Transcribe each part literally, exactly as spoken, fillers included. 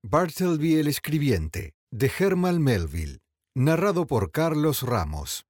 Bartleby el escribiente, de Herman Melville, narrado por Carlos Ramos.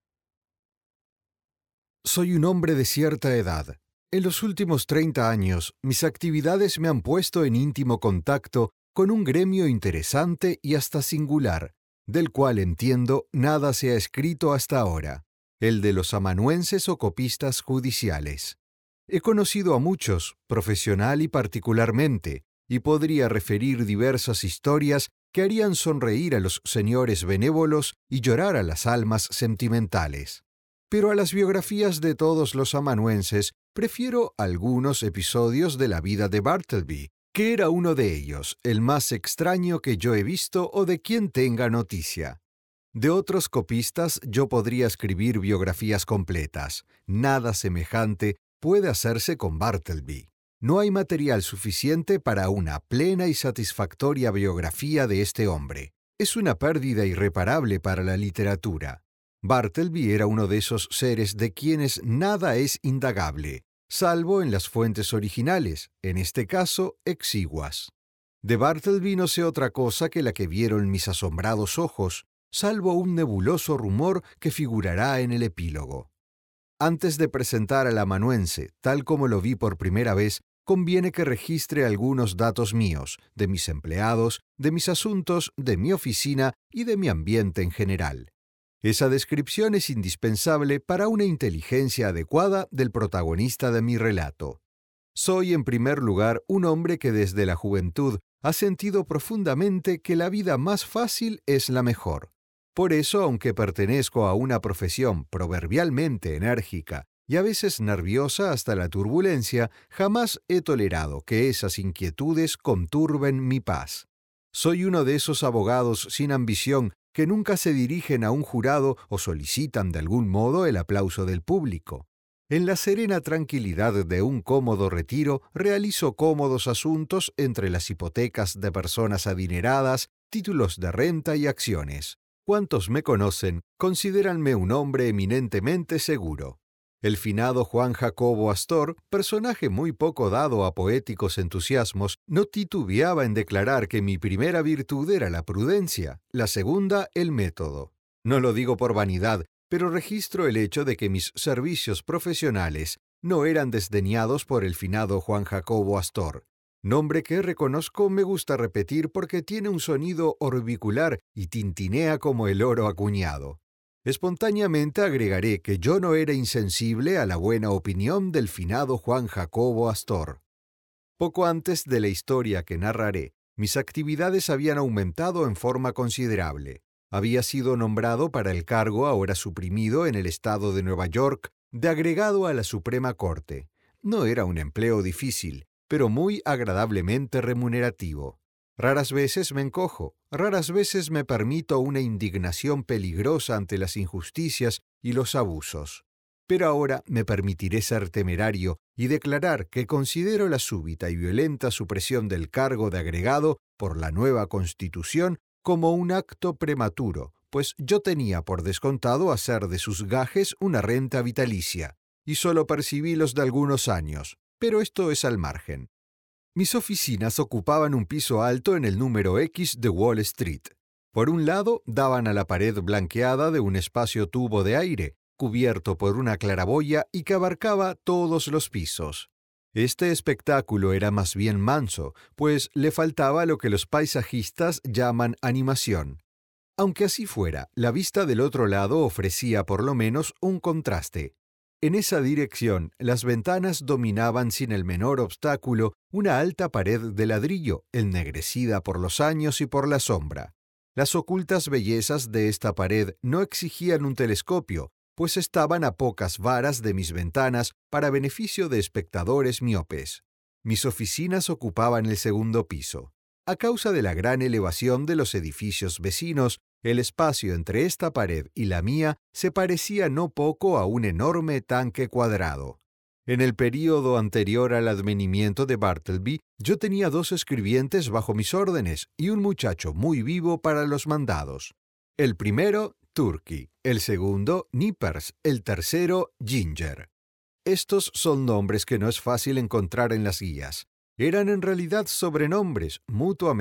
Soy un hombre de cierta edad. En los últimos treinta años, mis actividades me han puesto en íntimo contacto con un gremio interesante y hasta singular, del cual entiendo nada se ha escrito hasta ahora, el de los amanuenses o copistas judiciales. He conocido a muchos, profesional y particularmente, y podría referir diversas historias que harían sonreír a los señores benévolos y llorar a las almas sentimentales. Pero a las biografías de todos los amanuenses prefiero algunos episodios de la vida de Bartleby, que era uno de ellos, el más extraño que yo he visto o de quien tenga noticia. De otros copistas yo podría escribir biografías completas. Nada semejante puede hacerse con Bartleby. No hay material suficiente para una plena y satisfactoria biografía de este hombre. Es una pérdida irreparable para la literatura. Bartleby era uno de esos seres de quienes nada es indagable, salvo en las fuentes originales, en este caso exiguas. De Bartleby no sé otra cosa que la que vieron mis asombrados ojos, salvo un nebuloso rumor que figurará en el epílogo. Antes de presentar al amanuense, tal como lo vi por primera vez, conviene que registre algunos datos míos, de mis empleados, de mis asuntos, de mi oficina y de mi ambiente en general. Esa descripción es indispensable para una inteligencia adecuada del protagonista de mi relato. Soy, en primer lugar, un hombre que desde la juventud ha sentido profundamente que la vida más fácil es la mejor. Por eso, aunque pertenezco a una profesión proverbialmente enérgica y a veces nerviosa hasta la turbulencia, jamás he tolerado que esas inquietudes conturben mi paz. Soy uno de esos abogados sin ambición que nunca se dirigen a un jurado o solicitan de algún modo el aplauso del público. En la serena tranquilidad de un cómodo retiro, realizo cómodos asuntos entre las hipotecas de personas adineradas, títulos de renta y acciones. Cuantos me conocen, considéranme un hombre eminentemente seguro. El finado Juan Jacobo Astor, personaje muy poco dado a poéticos entusiasmos, no titubeaba en declarar que mi primera virtud era la prudencia, la segunda el método. No lo digo por vanidad, pero registro el hecho de que mis servicios profesionales no eran desdeñados por el finado Juan Jacobo Astor, nombre que reconozco me gusta repetir porque tiene un sonido orbicular y tintinea como el oro acuñado. Espontáneamente agregaré que yo no era insensible a la buena opinión del finado Juan Jacobo Astor. Poco antes de la historia que narraré, mis actividades habían aumentado en forma considerable. Había sido nombrado para el cargo ahora suprimido en el estado de Nueva York de agregado a la Suprema Corte. No era un empleo difícil, pero muy agradablemente remunerativo. Raras veces me encojo, raras veces me permito una indignación peligrosa ante las injusticias y los abusos. Pero ahora me permitiré ser temerario y declarar que considero la súbita y violenta supresión del cargo de agregado por la nueva Constitución como un acto prematuro, pues yo tenía por descontado hacer de sus gajes una renta vitalicia, y solo percibí los de algunos años, pero esto es al margen. Mis oficinas ocupaban un piso alto en el número X de Wall Street. Por un lado, daban a la pared blanqueada de un espacio tubo de aire, cubierto por una claraboya y que abarcaba todos los pisos. Este espectáculo era más bien manso, pues le faltaba lo que los paisajistas llaman animación. Aunque así fuera, la vista del otro lado ofrecía por lo menos un contraste. En esa dirección, las ventanas dominaban sin el menor obstáculo una alta pared de ladrillo, ennegrecida por los años y por la sombra. Las ocultas bellezas de esta pared no exigían un telescopio, pues estaban a pocas varas de mis ventanas para beneficio de espectadores miopes. Mis oficinas ocupaban el segundo piso. A causa de la gran elevación de los edificios vecinos, el espacio entre esta pared y la mía se parecía no poco a un enorme tanque cuadrado. En el período anterior al advenimiento de Bartleby, yo tenía dos escribientes bajo mis órdenes y un muchacho muy vivo para los mandados. El primero, Turkey; el segundo, Nippers; el tercero, Ginger. Estos son nombres que no es fácil encontrar en las guías. Eran en realidad sobrenombres mutuamente